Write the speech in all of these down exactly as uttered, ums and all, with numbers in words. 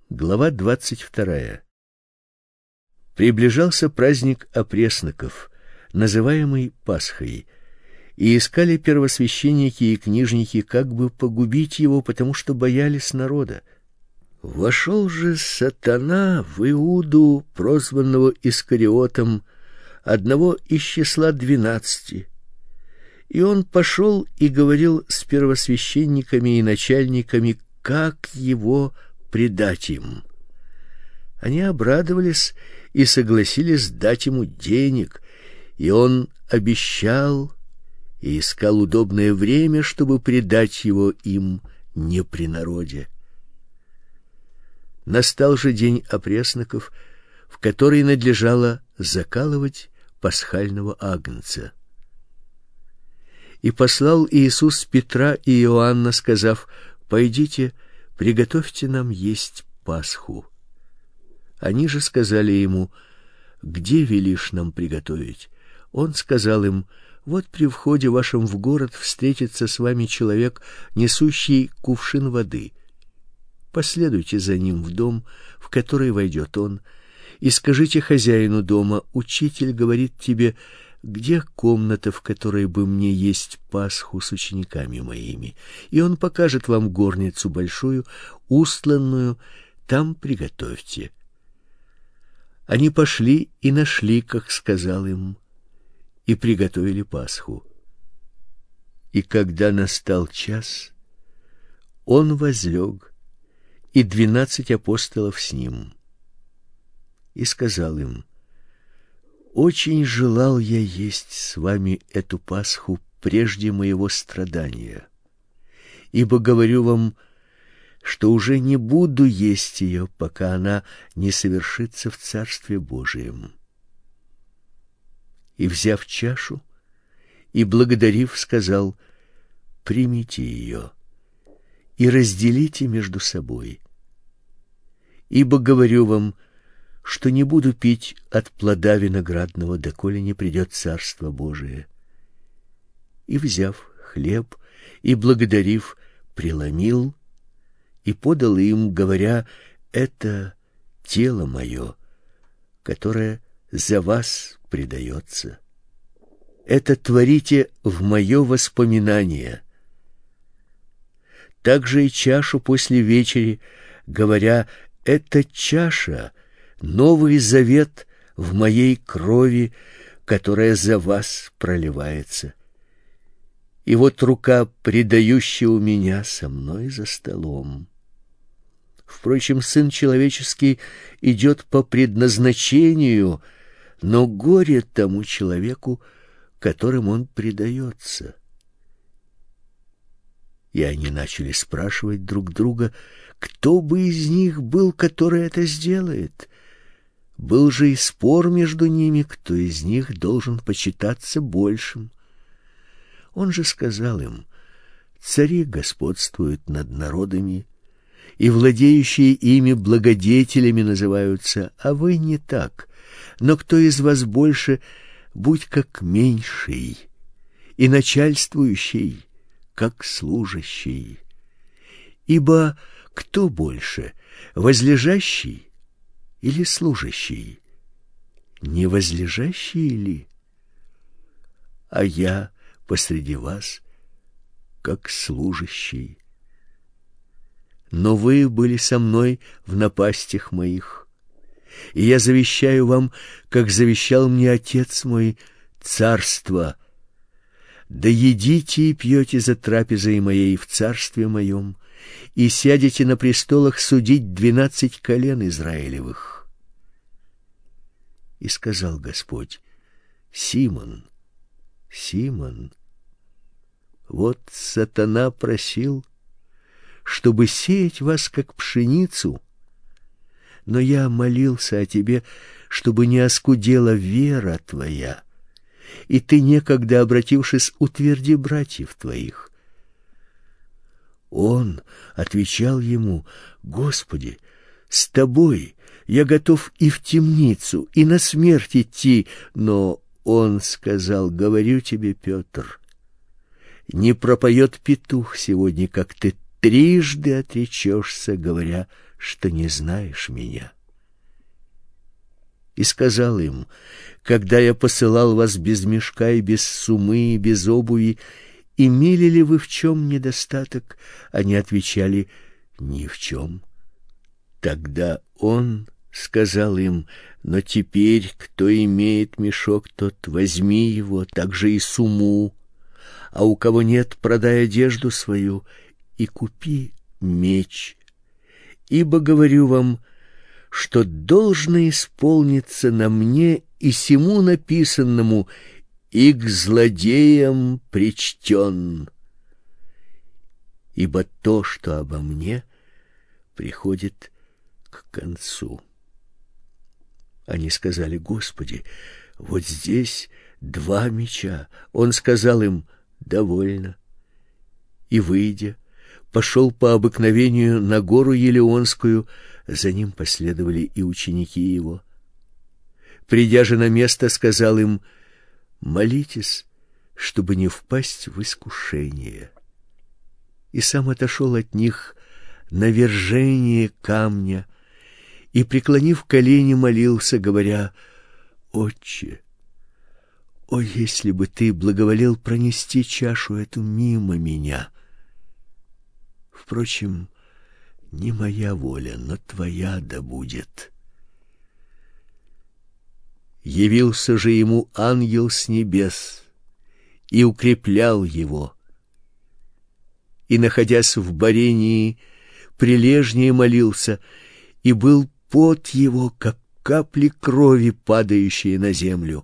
Глава двадцать вторая. Приближался праздник опресноков, называемый Пасхой, и искали первосвященники и книжники, как бы погубить его, потому что боялись народа. Вошел же сатана в Иуду, прозванного Искариотом, одного из числа двенадцати. И он пошел и говорил с первосвященниками и начальниками, как его предать им. Они обрадовались и согласились дать ему денег, и он обещал и искал удобное время, чтобы предать его им не при народе. Настал же день опресноков, в который надлежало закалывать пасхального агнца. И послал Иисус Петра и Иоанна, сказав: «Пойдите, приготовьте нам есть Пасху». Они же сказали ему: «Где велишь нам приготовить?» Он сказал им: «Вот при входе вашем в город встретится с вами человек, несущий кувшин воды. Последуйте за ним в дом, в который войдет он, и скажите хозяину дома: учитель говорит тебе: где комната, в которой бы мне есть Пасху с учениками моими? И он покажет вам горницу большую, устланную, там приготовьте». Они пошли и нашли, как сказал им, и приготовили Пасху. И когда настал час, он возлег, и двенадцать апостолов с ним. И сказал им: «Очень желал я есть с вами эту Пасху прежде моего страдания, ибо говорю вам, что уже не буду есть ее, пока она не совершится в Царстве Божием». И, взяв чашу и благодарив, сказал: «Примите ее и разделите между собой. Ибо говорю вам, что не буду пить от плода виноградного, доколе не придет Царство Божие». И, взяв хлеб и благодарив, преломил и подал им, говоря: «Это тело мое, которое за вас предается. Это творите в мое воспоминание». Также и чашу после вечери, говоря: «Это чаша, новый завет в моей крови, которая за вас проливается. И вот рука, предающая у меня, со мной за столом. Впрочем, Сын Человеческий идет по предназначению, но горе тому человеку, которым он предается». И они начали спрашивать друг друга, кто бы из них был, который это сделает. Был же и спор между ними, кто из них должен почитаться большим. Он же сказал им: «Цари господствуют над народами, и владеющие ими благодетелями называются, а вы не так. Но кто из вас больше, будь как меньший, и начальствующий, как служащий. Ибо кто больше, возлежащий или служащий? Не возлежащий ли? А я посреди вас, как служащий. Но вы были со мной в напастях моих, и я завещаю вам, как завещал мне Отец мой, царство. Да едите и пьете за трапезой моей в царстве моем, и сядете на престолах судить двенадцать колен Израилевых». И сказал Господь: «Симон, Симон, вот сатана просил, чтобы сеять вас, как пшеницу, но я молился о тебе, чтобы не оскудела вера твоя, и ты, некогда обратившись, утверди братьев твоих». Он отвечал ему: «Господи, с тобой я готов и в темницу, и на смерть идти». Но он сказал: «Говорю тебе, Петр, не пропоет петух сегодня, как ты трижды отречешься, говоря, что не знаешь меня. И сказал им: когда я посылал вас без мешка и без сумы и без обуви, имели ли вы в чем недостаток? Они отвечали: ни в чем. Тогда он сказал им: но теперь, кто имеет мешок, тот возьми его, также и сумму, а у кого нет, продай одежду свою и купи меч. Ибо говорю вам, что должно исполниться на мне и сему написанному: и к злодеям причтен. Ибо то, что обо мне, приходит к концу. Они сказали: Господи, вот здесь два меча. Он сказал им: довольно. И, выйдя, пошел по обыкновению на гору Елеонскую, за ним последовали и ученики его. Придя же на место, сказал им: молитесь, чтобы не впасть в искушение. И сам отошел от них на вержение камня и, преклонив колени, молился, говоря: Отче, о, если бы ты благоволел пронести чашу эту мимо меня! Впрочем, не моя воля, но твоя да будет. Явился же ему ангел с небес и укреплял его. И, находясь в борении, прилежнее молился, и был пот его, как капли крови, падающие на землю.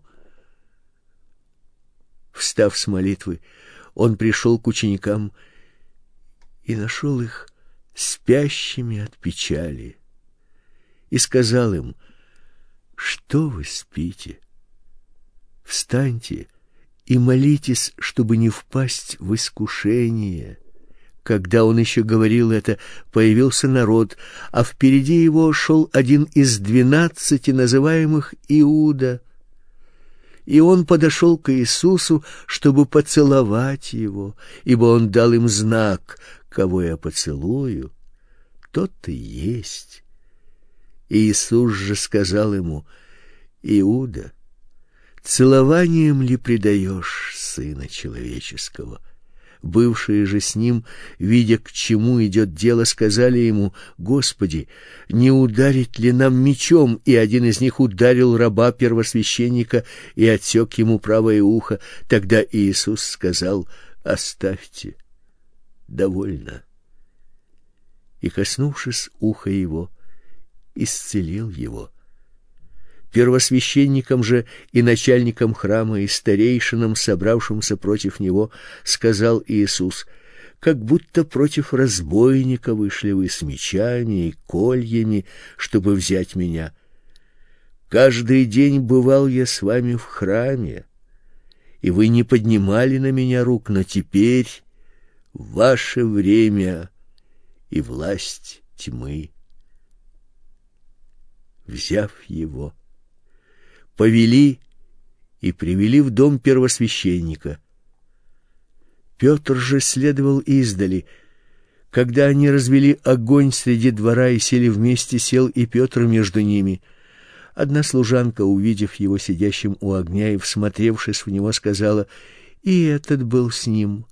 Встав с молитвы, он пришел к ученикам и нашел их спящими от печали, и сказал им: что вы спите? Встаньте и молитесь, чтобы не впасть в искушение. Когда он еще говорил это, появился народ, а впереди его шел один из двенадцати, называемых Иуда. И он подошел к Иисусу, чтобы поцеловать его, ибо он дал им знак: кого я поцелую, тот и есть. И Иисус же сказал ему: Иуда, целованием ли предаешь Сына Человеческого? Бывшие же с ним, видя, к чему идет дело, сказали ему: Господи, не ударить ли нам мечом? И один из них ударил раба первосвященника и отсек ему правое ухо. Тогда Иисус сказал: оставьте, довольно. И, коснувшись уха его, исцелил его. Первосвященникам же и начальникам храма и старейшинам, собравшимся против него, сказал Иисус: как будто против разбойника вышли вы с мечами и кольями, чтобы взять меня. Каждый день бывал я с вами в храме, и вы не поднимали на меня рук, но теперь ваше время и власть тьмы. Взяв его, повели и привели в дом первосвященника. Петр же следовал издали. Когда они развели огонь среди двора и сели вместе, сел и Петр между ними. Одна служанка, увидев его сидящим у огня и всмотревшись в него, сказала: и этот был с ним.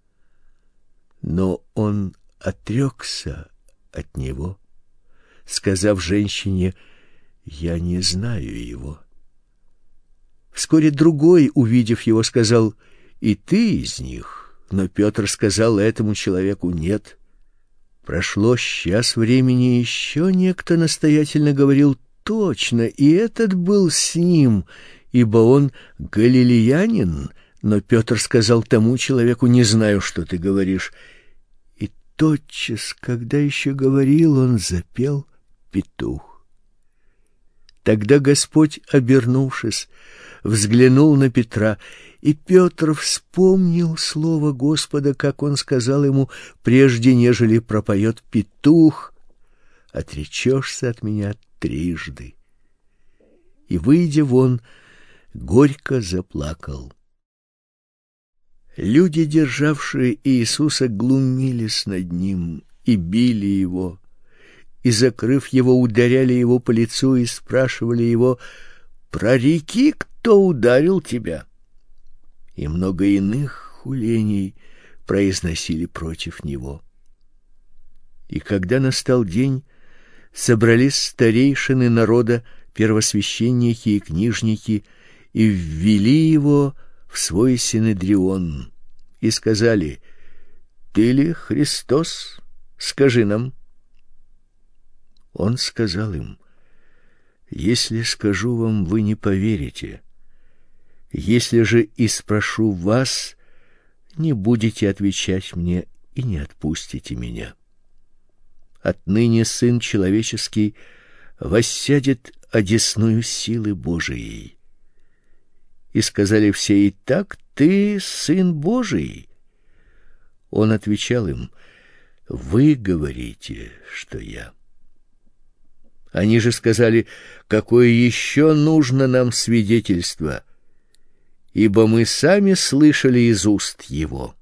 Но он отрекся от него, сказав женщине: я не знаю его. Вскоре другой, увидев его, сказал: и ты из них. Но Петр сказал этому человеку: нет. Прошло час времени, еще некто настоятельно говорил: точно, и этот был с ним, ибо он галилеянин. Но Петр сказал тому человеку: не знаю, что ты говоришь. И тотчас, когда еще говорил он, запел петух. Тогда Господь, обернувшись, взглянул на Петра, и Петр вспомнил слово Господа, как он сказал ему: прежде нежели пропоет петух, отречешься от меня трижды. И, выйдя вон, горько заплакал. Люди, державшие Иисуса, глумились над ним и били его, и, закрыв его, ударяли его по лицу и спрашивали его: «Прореки, кто ударил тебя?» И много иных хулений произносили против него. И когда настал день, собрались старейшины народа, первосвященники и книжники, и ввели его в свой синедрион, и сказали: «Ты ли Христос? Скажи нам». Он сказал им: «Если скажу вам, вы не поверите. Если же и спрошу вас, не будете отвечать мне и не отпустите меня. Отныне Сын Человеческий воссядет одесную силы Божией». И сказали все: «Итак, ты Сын Божий?» Он отвечал им: «Вы говорите, что я». Они же сказали: «Какое еще нужно нам свидетельство? Ибо мы сами слышали из уст его».